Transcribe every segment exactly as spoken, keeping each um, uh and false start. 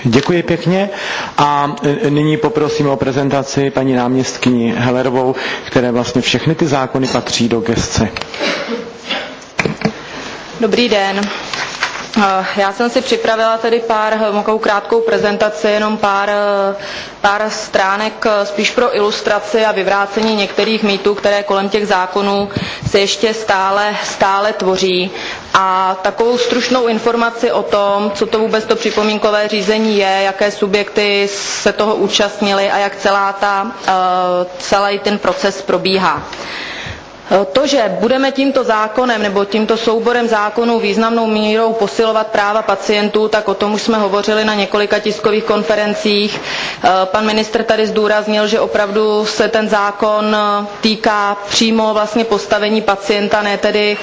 Děkuji pěkně a nyní poprosím o prezentaci paní náměstkyni Hellerovou, které vlastně všechny ty zákony patří do gesce. Dobrý den. Já jsem si připravila tedy pár, takovou krátkou prezentaci, jenom pár, pár stránek spíš pro ilustraci a vyvrácení některých mýtů, které kolem těch zákonů se ještě stále, stále tvoří. A takovou stručnou informaci o tom, co to vůbec to připomínkové řízení je, jaké subjekty se toho účastnily a jak celá ta, celý ten proces probíhá. To, že budeme tímto zákonem nebo tímto souborem zákonů významnou mírou posilovat práva pacientů, tak o tom už jsme hovořili na několika tiskových konferencích. Pan ministr tady zdůraznil, že opravdu se ten zákon týká přímo vlastně postavení pacienta, ne tedy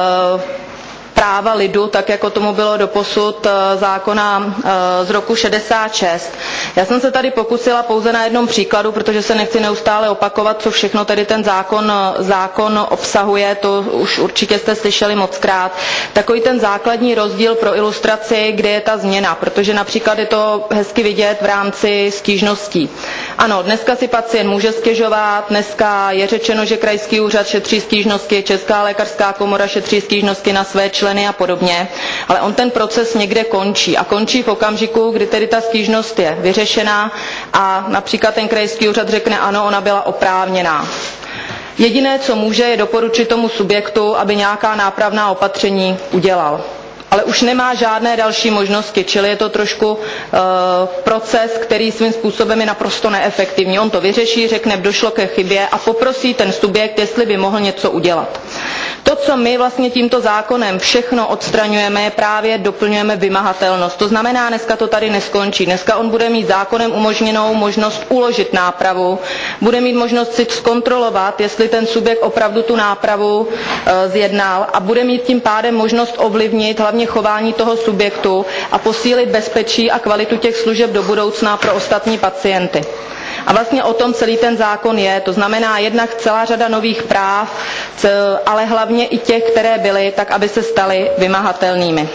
práva lidu, tak jako tomu bylo doposud zákona z roku šedesát šest. Já jsem se tady pokusila pouze na jednom příkladu, protože se nechci neustále opakovat, co všechno tedy ten zákon, zákon obsahuje, to už určitě jste slyšeli mockrát. Takový ten základní rozdíl pro ilustraci, kde je ta změna, protože například je to hezky vidět v rámci stížností. Ano, dneska si pacient může stěžovat, dneska je řečeno, že krajský úřad šetří stížnosti, Česká lékařská komora šetří stížnosti na své členy a podobně, ale on ten proces někde končí a končí v okamžiku, kdy tedy ta stížnost je vyřešená a například ten krajský úřad řekne ano, ona byla oprávněná. Jediné, co může, je doporučit tomu subjektu, aby nějaká nápravná opatření udělal. Ale už nemá žádné další možnosti, čili je to trošku uh, proces, který svým způsobem je naprosto neefektivní. On to vyřeší, řekne, došlo ke chybě a poprosí ten subjekt, jestli by mohl něco udělat. To, co my vlastně tímto zákonem všechno odstraňujeme, je právě doplňujeme vymahatelnost. To znamená, dneska to tady neskončí. Dneska on bude mít zákonem umožněnou možnost uložit nápravu, bude mít možnost si zkontrolovat, jestli ten subjekt opravdu tu nápravu uh, zjednal a bude mít tím pádem možnost ovlivnit hlavně chování toho subjektu a posílit bezpečí a kvalitu těch služeb do budoucna pro ostatní pacienty. A vlastně o tom celý ten zákon je, to znamená jednak celá řada nových práv, ale hlavně i těch, které byly, tak aby se staly vymahatelnými.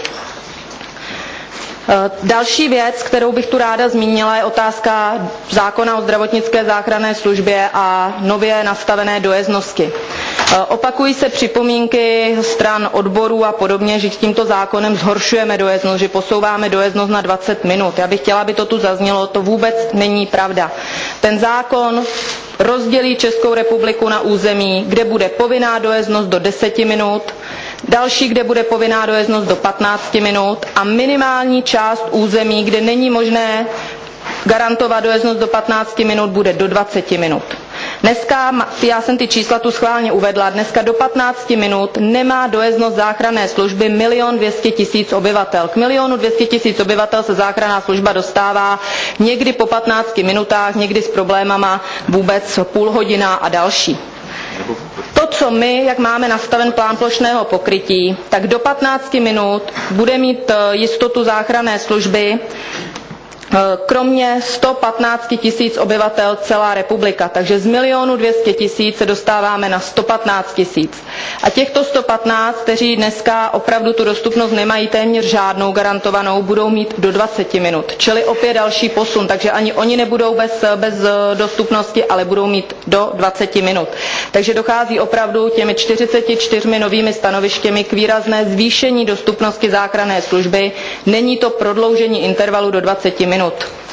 Další věc, kterou bych tu ráda zmínila, je otázka zákona o zdravotnické záchranné službě a nově nastavené dojezdnosti. Opakují se připomínky stran odborů a podobně, že tímto zákonem zhoršujeme dojezdnost, že posouváme dojezdnost na dvacet minut. Já bych chtěla, aby to tu zaznělo, to vůbec není pravda. Ten zákon rozdělí Českou republiku na území, kde bude povinná dojezdnost do deseti minut, další, kde bude povinná dojezdnost do patnácti minut a minimální část území, kde není možné garantovat dojezdnost do patnácti minut, bude do dvaceti minut. Dneska, já jsem ty čísla tu schválně uvedla, dneska do patnácti minut nemá dojezdnost záchranné služby milion dvě stě tisíc obyvatel. K milionu dvě stě tisíc obyvatel se záchranná služba dostává někdy po patnácti minutách, někdy s problémama vůbec půl hodina a další. To, co my, jak máme nastaven plán plošného pokrytí, tak do patnácti minut bude mít jistotu záchranné služby kromě sto patnáct tisíc obyvatel celá republika, takže z milionu dvě stě tisíc se dostáváme na sto patnáct tisíc. A těchto sto patnáct, kteří dneska opravdu tu dostupnost nemají téměř žádnou garantovanou, budou mít do dvaceti minut. Čili opět další posun, takže ani oni nebudou bez, bez dostupnosti, ale budou mít do dvaceti minut. Takže dochází opravdu těmi čtyřiceti čtyřmi novými stanovištěmi k výrazné zvýšení dostupnosti záchranné služby. Není to prodloužení intervalu do dvaceti minut.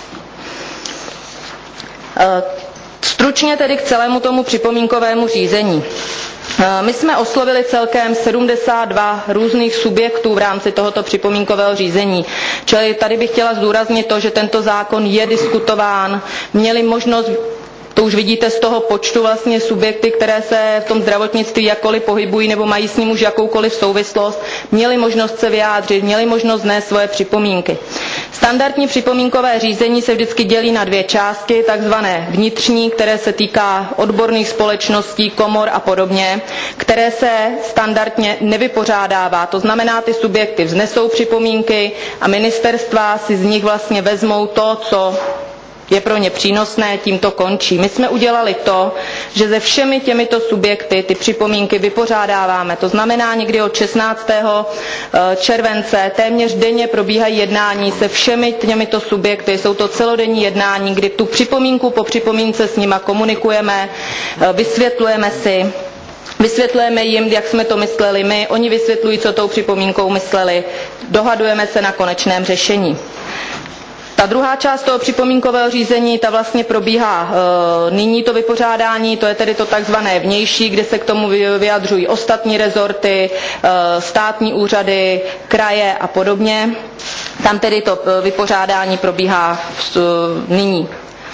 Stručně tedy k celému tomu připomínkovému řízení. My jsme oslovili celkem sedmdesát dva různých subjektů v rámci tohoto připomínkového řízení. Čili tady bych chtěla zdůraznit to, že tento zákon je diskutován, měli možnost, to už vidíte z toho počtu vlastně subjekty, které se v tom zdravotnictví jakkoliv pohybují nebo mají s ním už jakoukoliv souvislost, měli možnost se vyjádřit, měli možnost nést svoje připomínky. Standardní připomínkové řízení se vždycky dělí na dvě části, takzvané vnitřní, které se týká odborných společností, komor a podobně, které se standardně nevypořádává. To znamená, ty subjekty vznesou připomínky a ministerstva si z nich vlastně vezmou to, co je pro ně přínosné, tím to končí. My jsme udělali to, že se všemi těmito subjekty ty připomínky vypořádáváme. To znamená, někdy od šestnáctého července téměř denně probíhají jednání se všemi těmito subjekty. Jsou to celodenní jednání, kdy tu připomínku po připomínce s nima komunikujeme, vysvětlujeme si, vysvětlujeme jim, jak jsme to mysleli my, oni vysvětlují, co tou připomínkou mysleli, dohadujeme se na konečném řešení. Ta druhá část toho připomínkového řízení, ta vlastně probíhá e, nyní to vypořádání, to je tedy to takzvané vnější, kde se k tomu vyjadřují ostatní rezorty, e, státní úřady, kraje a podobně. Tam tedy to vypořádání probíhá e, nyní.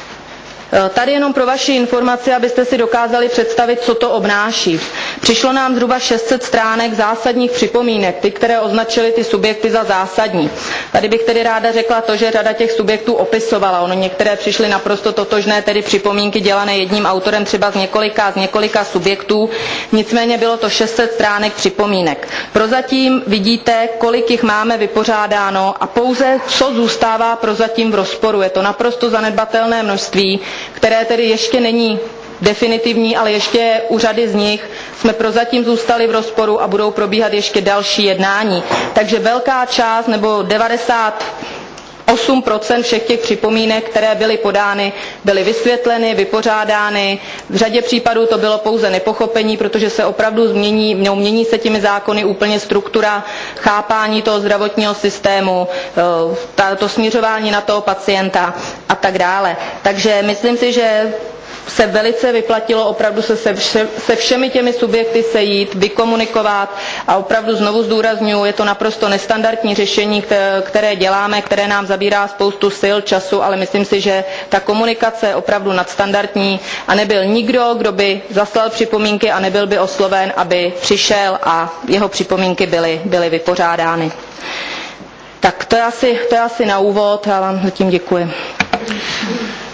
Tady jenom pro vaši informaci, abyste si dokázali představit, co to obnáší. Přišlo nám zhruba šest set stránek zásadních připomínek, ty, které označily ty subjekty za zásadní. Tady bych tedy ráda řekla to, že řada těch subjektů opisovala. Ono některé přišly naprosto totožné, tedy připomínky dělané jedním autorem třeba z několika, z několika subjektů. Nicméně bylo to šest set stránek připomínek. Prozatím vidíte, kolik jich máme vypořádáno a pouze co zůstává prozatím v rozporu. Je to naprosto zanedbatelné množství, které tedy ještě není definitivní, ale ještě u řady z nich jsme prozatím zůstali v rozporu a budou probíhat ještě další jednání. Takže velká část nebo devadesát osm procent všech těch připomínek, které byly podány, byly vysvětleny, vypořádány. V řadě případů to bylo pouze nepochopení, protože se opravdu změní, no, mění se těmi zákony úplně struktura chápání toho zdravotního systému, to směřování na toho pacienta a tak dále. Takže myslím si, že se velice vyplatilo opravdu se, se, vše, se všemi těmi subjekty sejít, vykomunikovat a opravdu znovu zdůrazňuji, je to naprosto nestandardní řešení, které, které děláme, které nám zabírá spoustu sil, času, ale myslím si, že ta komunikace je opravdu nadstandardní a nebyl nikdo, kdo by zaslal připomínky a nebyl by osloven, aby přišel a jeho připomínky byly, byly vypořádány. Tak to je asi, to je asi na úvod, já vám zatím děkuji.